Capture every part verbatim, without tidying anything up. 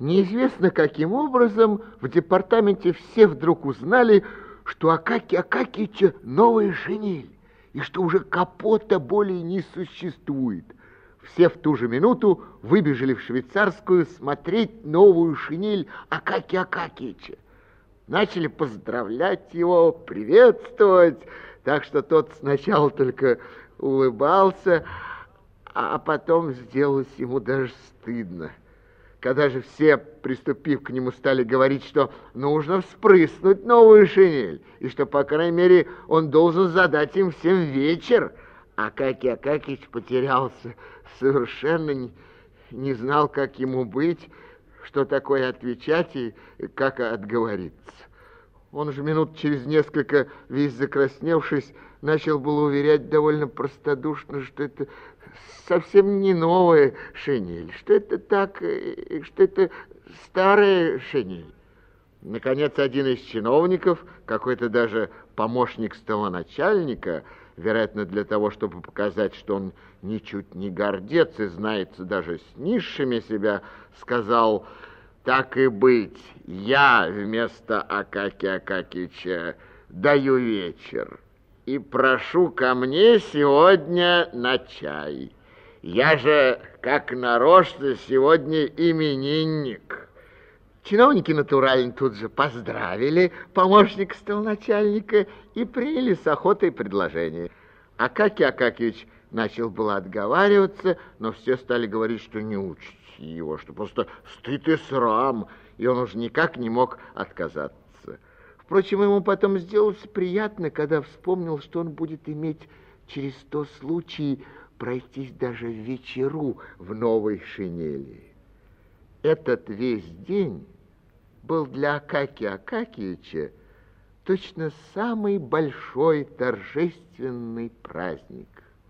Неизвестно каким образом в департаменте все вдруг узнали, что Акакия Акакиевича новая шинель, и что уже капота более не существует. Все в ту же минуту выбежали в швейцарскую смотреть новую шинель Акакия Акакиевича. Начали поздравлять его, приветствовать, так что тот сначала только улыбался, а потом сделалось ему даже стыдно. Когда же все, приступив к нему, стали говорить, что нужно вспрыснуть новую шинель, и что, по крайней мере, он должен задать им всем вечер, Акакий Акакиевич потерялся, совершенно не, не знал, как ему быть, что такое отвечать и как отговориться. Он же минут через несколько, весь закрасневшись, начал было уверять довольно простодушно, что это совсем не новая шинель, что это так, что это старая шинель. Наконец, один из чиновников, какой-то даже помощник столоначальника, вероятно, для того, чтобы показать, что он ничуть не гордец и знается даже с низшими себя, сказал: так и быть, я вместо Акакия Акакиевича даю вечер и прошу ко мне сегодня на чай. Я же, как нарочно, сегодня именинник. Чиновники натурально тут же поздравили помощника столоначальника и приняли с охотой предложение. Акакий Акакиевич начал было отговариваться, но все стали говорить, что не учите его, что просто стыд и срам, и он уже никак не мог отказаться. Впрочем, ему потом сделалось приятно, когда вспомнил, что он будет иметь через сто случаев пройтись даже в вечеру в новой шинели. Этот весь день был для Акакия Акакиевича точно самый большой торжественный праздник.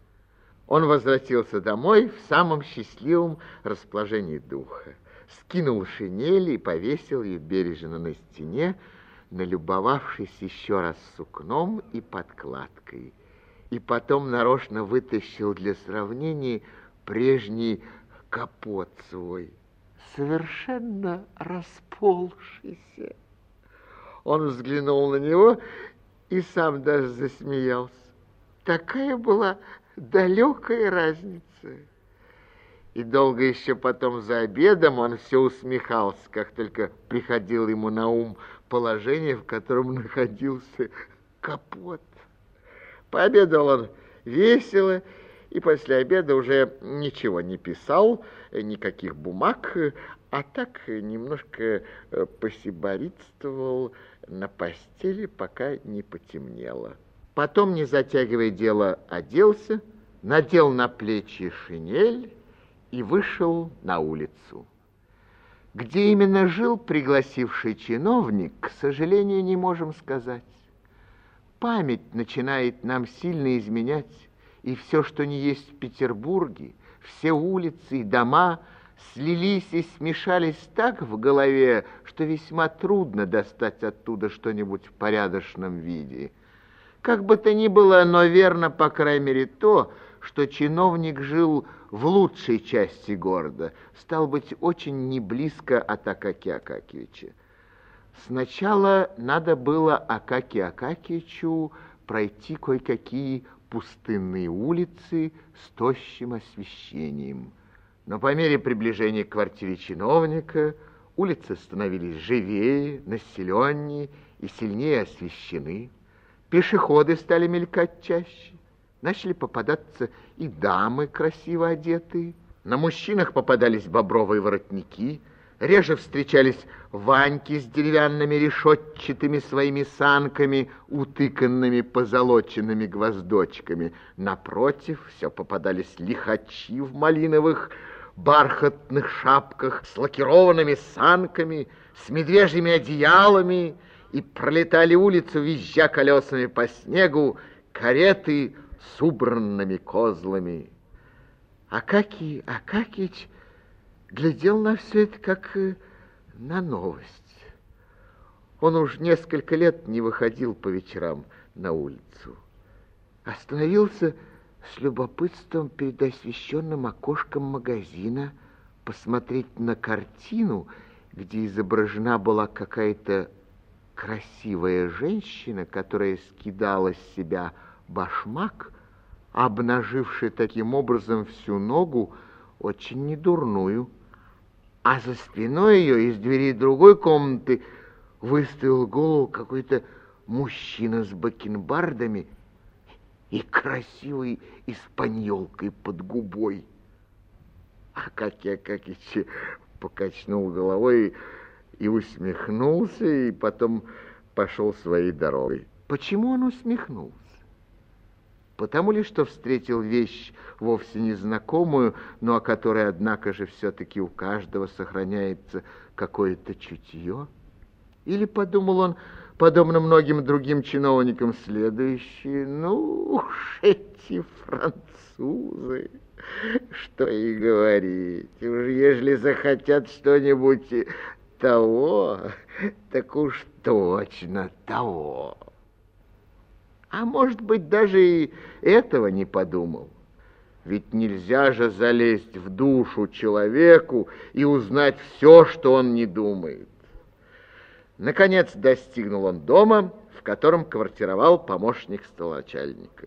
Он возвратился домой в самом счастливом расположении духа, скинул шинель и повесил ее бережно на стене, налюбовавшись еще раз сукном и подкладкой, и потом нарочно вытащил для сравнения прежний капот свой, совершенно расползшийся. Он взглянул на него и сам даже засмеялся. Такая была далекая разница. И долго еще потом за обедом он все усмехался, как только приходило ему на ум положение, в котором находился капот. Пообедал он весело, и после обеда уже ничего не писал, никаких бумаг, а так немножко посиборитствовал на постели, пока не потемнело. Потом, не затягивая дело, оделся, надел на плечи шинель и вышел на улицу. Где именно жил пригласивший чиновник, к сожалению, не можем сказать. Память начинает нам сильно изменять, и все, что не есть в Петербурге, все улицы и дома слились и смешались так в голове, что весьма трудно достать оттуда что-нибудь в порядочном виде. Как бы то ни было, но верно, по крайней мере, то, что чиновник жил в лучшей части города, стал быть, очень не близко от Акакия Акакиевича. Сначала надо было Акакию Акакиевичу пройти кое-какие пустынные улицы с тощим освещением. Но по мере приближения к квартире чиновника улицы становились живее, населеннее и сильнее освещены. Пешеходы стали мелькать чаще. Начали попадаться и дамы, красиво одетые. На мужчинах попадались бобровые воротники. Реже встречались ваньки с деревянными решетчатыми своими санками, утыканными позолоченными гвоздочками. Напротив, все попадались лихачи в малиновых бархатных шапках с лакированными санками, с медвежьими одеялами, и пролетали улицу, визжа колесами по снегу, кареты с убранными козлами. Акакий Акакиевич глядел на все это как на новость. Он уж несколько лет не выходил по вечерам на улицу. Остановился с любопытством перед освещенным окошком магазина посмотреть на картину, где изображена была какая-то красивая женщина, которая скидала с себя башмак, обнаживший таким образом всю ногу, очень недурную. А за спиной ее из двери другой комнаты выставил голову какой-то мужчина с бакенбардами и красивой испаньолкой под губой. Акакий Акакич покачнул головой и усмехнулся, и потом пошел своей дорогой. Почему он усмехнулся? Потому ли, что встретил вещь вовсе незнакомую, но о которой, однако же, все-таки у каждого сохраняется какое-то чутье? Или, подумал он, подобно многим другим чиновникам, следующие, ну уж эти французы, что и говорить, уж ежели захотят что-нибудь того, так уж точно того. А может быть, даже и этого не подумал. Ведь нельзя же залезть в душу человеку и узнать все, что он не думает. Наконец достигнул он дома, в котором квартировал помощник столоначальника.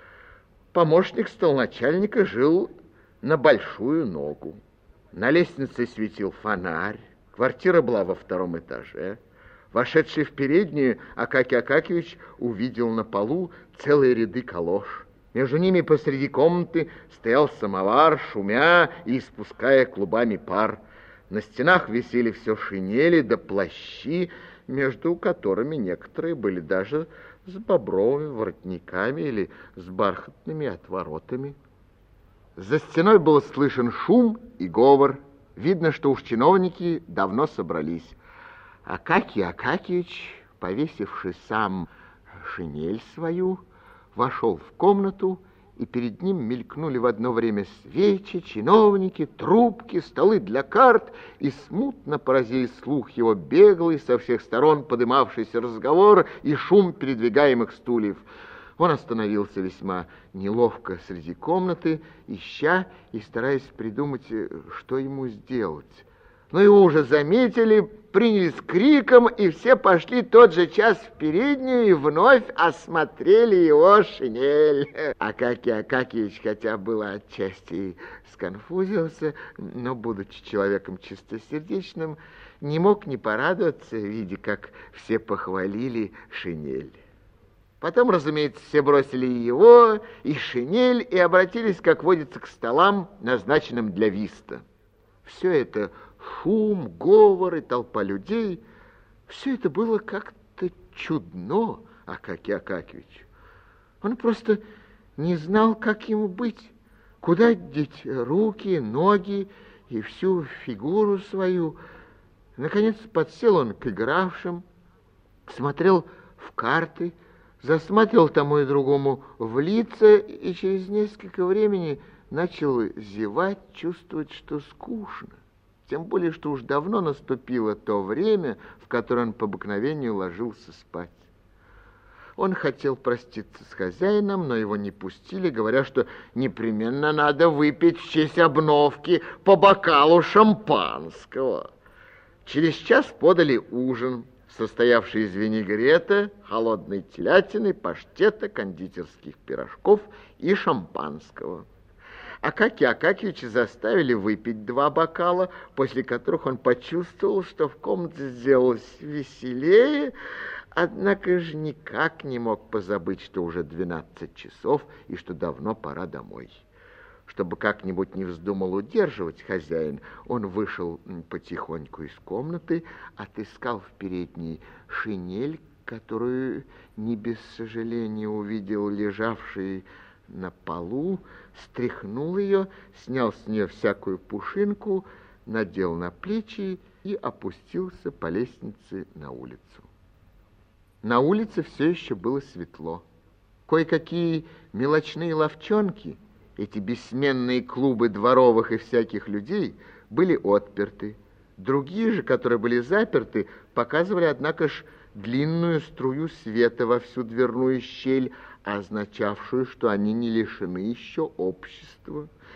Помощник столоначальника жил на большую ногу. На лестнице светил фонарь, квартира была во втором этаже. Вошедший в переднюю, Акакий Акакевич увидел на полу целые ряды калош. Между ними посреди комнаты стоял самовар, шумя и испуская клубами пар. На стенах висели все шинели да плащи, между которыми некоторые были даже с бобровыми воротниками или с бархатными отворотами. За стеной был слышен шум и говор. Видно, что уж чиновники давно собрались. Акакий Акакевич, повесивший сам шинель свою, вошел в комнату, и перед ним мелькнули в одно время свечи, чиновники, трубки, столы для карт, и смутно поразили слух его беглый, со всех сторон подымавшийся разговор и шум передвигаемых стульев. Он остановился весьма неловко среди комнаты, ища и стараясь придумать, что ему сделать. Но его уже заметили, принялись криком, и все пошли тот же час в переднюю и вновь осмотрели его шинель. Акакий Акакиевич, хотя было отчасти сконфузился, но, будучи человеком чистосердечным, не мог не порадоваться, видя, как все похвалили шинель. Потом, разумеется, все бросили и его, и шинель, и обратились, как водится, к столам, назначенным для виста. Все это шум, говор и толпа людей, все это было как-то чудно Акакию Акакевичу. Он просто не знал, как ему быть, куда деть руки, ноги и всю фигуру свою. Наконец подсел он к игравшим, смотрел в карты, засматривал тому и другому в лица, и через несколько времени начал зевать, чувствовать, что скучно. Тем более, что уж давно наступило то время, в которое он по обыкновению ложился спать. Он хотел проститься с хозяином, но его не пустили, говоря, что непременно надо выпить в честь обновки по бокалу шампанского. Через час подали ужин, состоявший из винегрета, холодной телятины, паштета, кондитерских пирожков и шампанского. Акакия Акакевича заставили выпить два бокала, после которых он почувствовал, что в комнате сделалось веселее, однако же никак не мог позабыть, что уже двенадцать часов и что давно пора домой. Чтобы как-нибудь не вздумал удерживать хозяин, он вышел потихоньку из комнаты, отыскал в передней шинель, которую не без сожаления увидел лежавший на полу, стряхнул ее, снял с нее всякую пушинку, надел на плечи и опустился по лестнице на улицу. На улице все еще было светло. Кое-какие мелочные лавчонки, эти бессменные клубы дворовых и всяких людей, были отперты. Другие же, которые были заперты, показывали, однако ж, длинную струю света во всю дверную щель, означавшую, что они не лишены еще общества,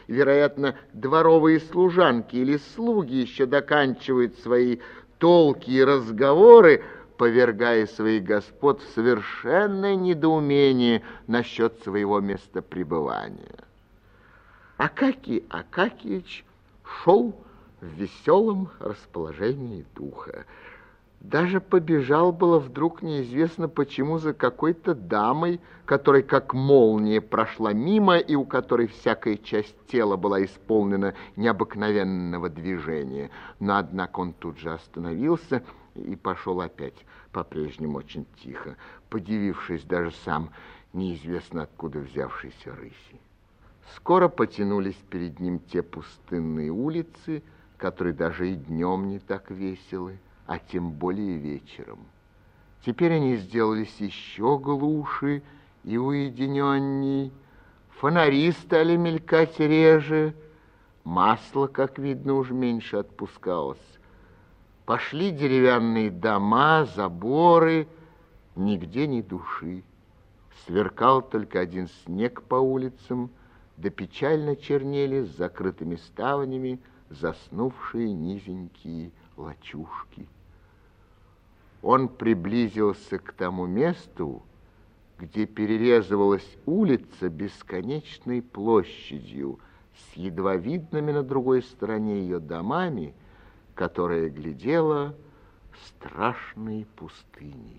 Вероятно, дворовые служанки или слуги еще доканчивают свои толки и разговоры, повергая своих господ в совершенное недоумение насчет своего места пребывания. Акакий Акакиевич шел в веселом расположении духа. Даже побежал было вдруг неизвестно почему за какой-то дамой, которая как молния прошла мимо и у которой всякая часть тела была исполнена необыкновенного движения. Но, однако, он тут же остановился и пошел опять, по-прежнему очень тихо, подивившись даже сам неизвестно откуда взявшейся рыси. Скоро потянулись перед ним те пустынные улицы, которые даже и днем не так веселы, а тем более вечером. Теперь они сделались еще глуше и уединенней, фонари стали мелькать реже, масло, как видно, уж меньше отпускалось. Пошли деревянные дома, заборы, нигде ни души. Сверкал только один снег по улицам, да печально чернели с закрытыми ставнями заснувшие низенькие лачушки. Он приблизился к тому месту, где перерезывалась улица бесконечной площадью с едва видными на другой стороне ее домами, которая глядела страшной пустыней.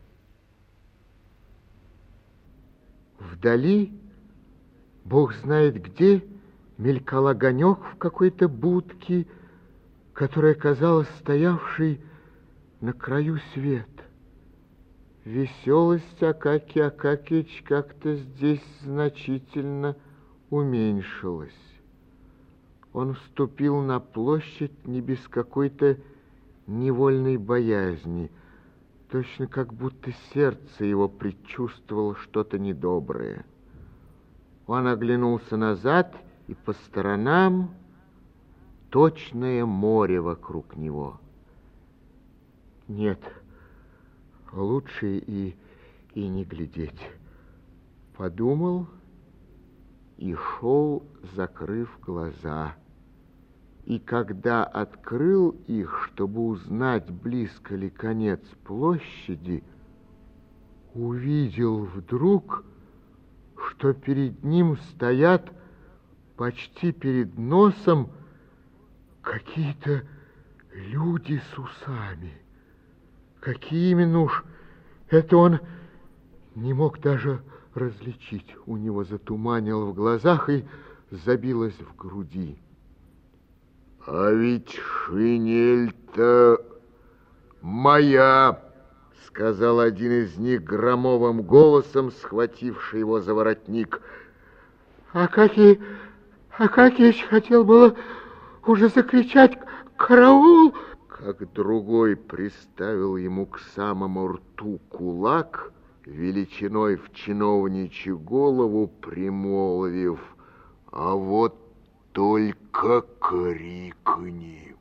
Вдали, Бог знает где, мелькал огонек в какой-то будке, которая казалась стоявшей на краю света. Веселость Акакия Акакиевича как-то здесь значительно уменьшилась. Он вступил на площадь не без какой-то невольной боязни, точно как будто сердце его предчувствовало что-то недоброе. Он оглянулся назад, и по сторонам точное море вокруг него. Нет, лучше и, и не глядеть. Подумал и шел, закрыв глаза. И когда открыл их, чтобы узнать, близко ли конец площади, увидел вдруг, что перед ним стоят почти перед носом какие-то люди с усами. Какие именно уж, это он не мог даже различить. У него затуманило в глазах и забилось в груди. «А ведь шинель-то моя!» — сказал один из них громовым голосом, схвативший его за воротник. Акакий Акакиевич хотел было уже закричать «Караул!», как другой приставил ему к самому рту кулак, величиной в чиновничью голову примолвив: «А вот только крикни!»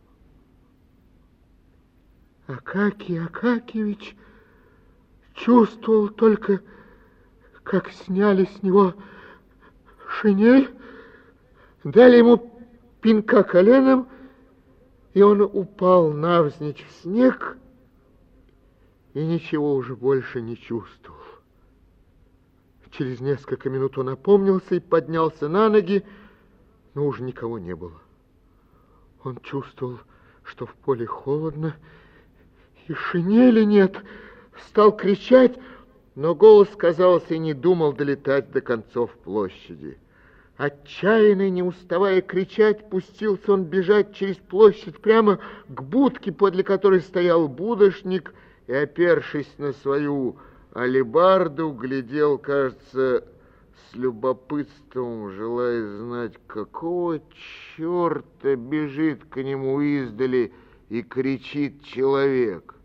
Акакий Акакиевич чувствовал только, как сняли с него шинель, дали ему пинка коленом, и он упал навзничь в снег и ничего уже больше не чувствовал. Через несколько минут он опомнился и поднялся на ноги, но уже никого не было. Он чувствовал, что в поле холодно, и шинели нет. Стал кричать, но голос, казалось, и не думал долетать до концов площади. Отчаянный, не уставая кричать, пустился он бежать через площадь прямо к будке, подле которой стоял будочник, и, опершись на свою алебарду, глядел, кажется, с любопытством, желая знать, какого черта бежит к нему издали и кричит человек.